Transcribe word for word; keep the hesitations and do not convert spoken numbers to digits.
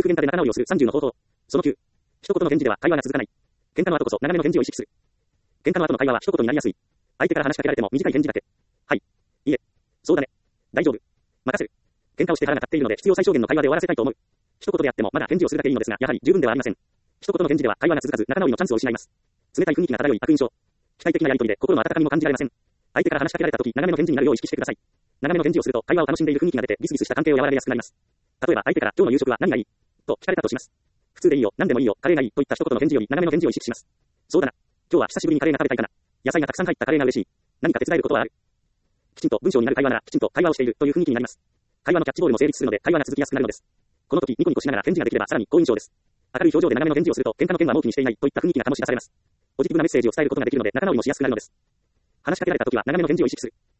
夫喧嘩で仲直りをするさんじゅうの方法。そのきゅう。一言の返事では会話が続かない。喧嘩の後こそ長めの返事を意識する。喧嘩の後の会話は一言になりやすい。相手から話しかけられても短い返事だけ。はい。いいえ。そうだね。大丈夫。任せる。喧嘩をして腹が立っているので必要最小限の会話で終わらせたいと思う。一言であってもまだ返事をするだけいいのですが、やはり十分ではありません。一言の返事では会話が続かず仲直りのチャンスを失います。冷たい雰囲気が漂い悪印象。機械的なやり取りで心の温かみも感じられません。相手から話しかけられた時、長めの返事になるよう意識してください。長めの返事をすると会話を楽しんでいる雰囲気が出てギスギスした関係を和らげやすくなります。例えば相手から今日の夕食は何がいいと聞かれたとします。普通でいいよ、何でもいいよ、カレーがいいといった一言の返事より長めの返事を意識します。そうだな。今日は久しぶりにカレーが食べたいかな。野菜がたくさん入ったカレーが嬉しい。何か手伝えることはある。きちんと文章になる会話ならきちんと会話をしているという雰囲気になります。会話のキャッチボールも成立するので会話が続きやすくなるのです。この時ニコニコしながら返事ができればさらに好印象です。明るい表情で長めの返事をすると喧嘩の件は儲けにしていないといった雰囲気が醸し出されます。ポジティブなメッセージを伝えることができるので仲直りもしやすくなるのです。話しかけられた時は長めの返事を意識する。